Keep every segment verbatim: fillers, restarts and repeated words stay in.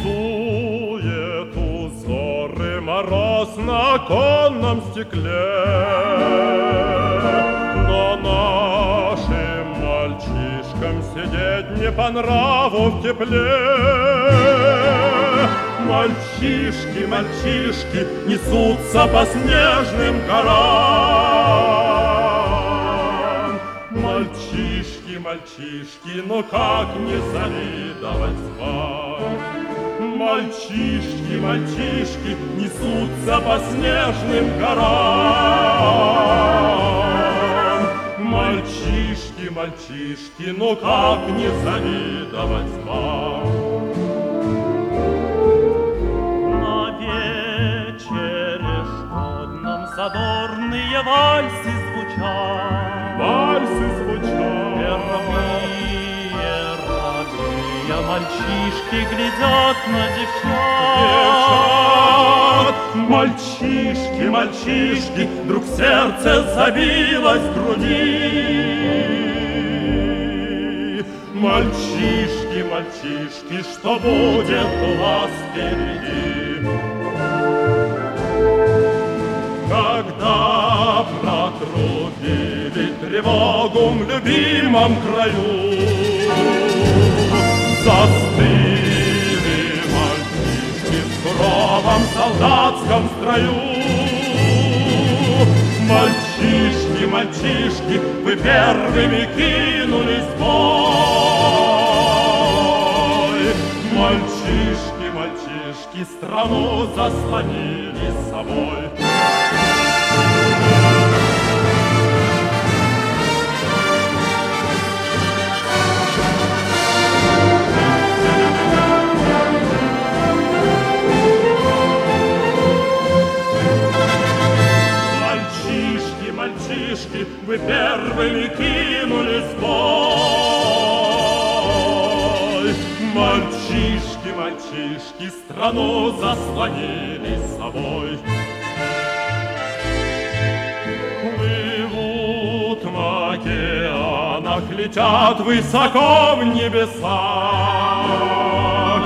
Рисует узоры мороз на оконном стекле. Но нашим мальчишкам сидеть не по нраву в тепле. Мальчишки, мальчишки несутся по снежным горам. Мальчишки, мальчишки, но как не завидовать вам? Мальчишки, мальчишки несутся по снежным горам. Мальчишки, мальчишки, но как не завидовать вам? Задорные вальсы звучат, вальсы звучат. Первые рабые мальчишки глядят на девчат. девчат. Мальчишки, мальчишки, вдруг сердце забилось в груди. Мальчишки, мальчишки, что будет у вас впереди? Когда протрубили тревогу в любимом краю, застыли мальчишки в суровом солдатском строю. Мальчишки, мальчишки, вы первыми кинулись в бой. Мальчишки, мальчишки, страну заслонили собой. Мальчишки, мальчишки, вы первыми кинулись в бой. Мальчишки, мальчишки, страну заслонили собой. Плывут в океанах, летят высоко в небесах.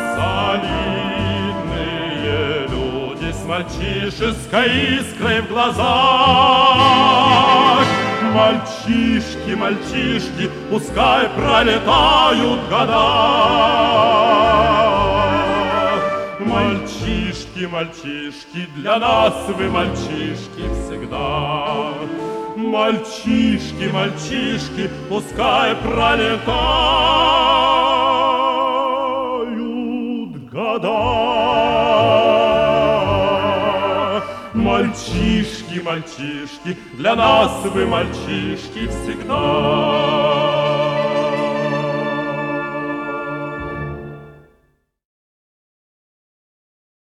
Солидные люди с мальчишеской искрой в глазах. Мальчишки, мальчишки, пускай пролетают года. Мальчишки, мальчишки, для нас вы мальчишки всегда. Мальчишки, мальчишки, пускай пролетают года. Мальчишки, мальчишки, для нас вы мальчишки всегда.